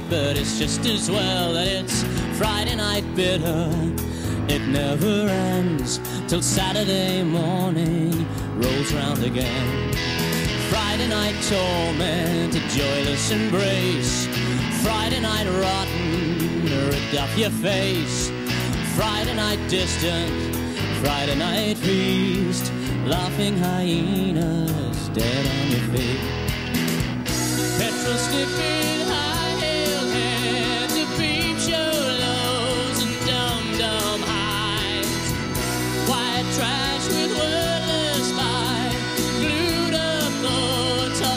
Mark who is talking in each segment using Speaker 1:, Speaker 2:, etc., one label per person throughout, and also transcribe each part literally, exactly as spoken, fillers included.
Speaker 1: week, but it's just as well that it's Friday night bitter. It never ends till Saturday morning rolls round again. Friday night torment, a joyless embrace. Friday night rotten, ripped off your face. Friday night distant, Friday night feast. Laughing hyenas dead on your feet. Petrol sniffing, high-heeled heads, a peep show lows and dum-dum highs. White trash with wordless fight, glued up thoughts of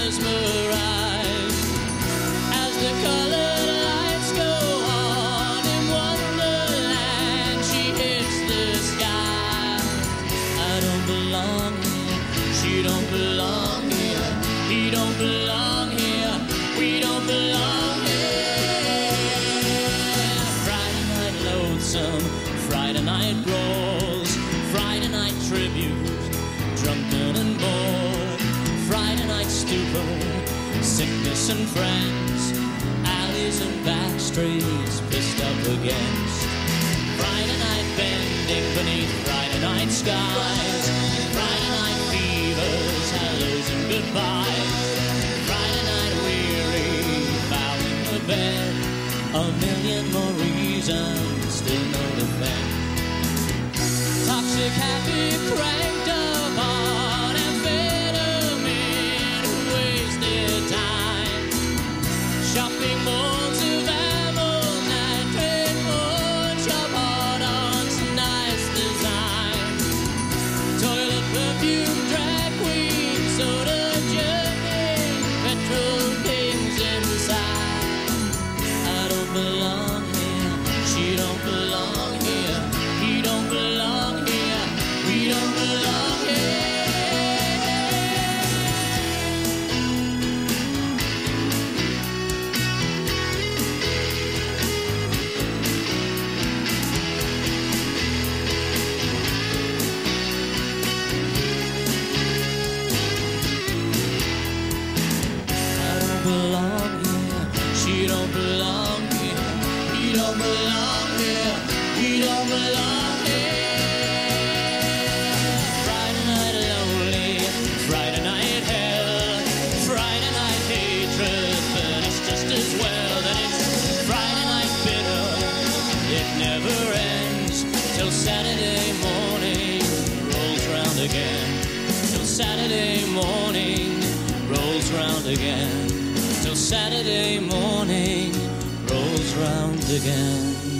Speaker 1: mesmerized. As the colored lights go on in Wonderland, she hits the sky. I don't belong here, she don't belong here, he don't belong here, we don't belong here. Friday night loathsome, Friday night brawls, Friday night tribute, drunken and bored. Friday night stupor, sickness and friends, alleys and back streets pissed up against. Friday night bending beneath Friday night skies. Friday night fevers, hellos and goodbyes. Friday night weary, bowing the bed. A million more reasons, still no defense. Toxic happy cranked up on amphetamine, wasted time. Shopping malls of ammo, night train porn, shop hard on nice design. Toilet perfume, drag queen, soda jerking, petrol kings inside. I don't belong here, she don't belong here, he don't belong here, we don't belong here. I don't belong here, she don't belong here, he don't belong here, we don't belong here. Friday night lonely, Friday night hell, Friday night hatred, but it's just as well that it's Friday night bitter. It never ends till Saturday morning rolls round again. Till Saturday morning rolls round again. Till Saturday morning rolls round again.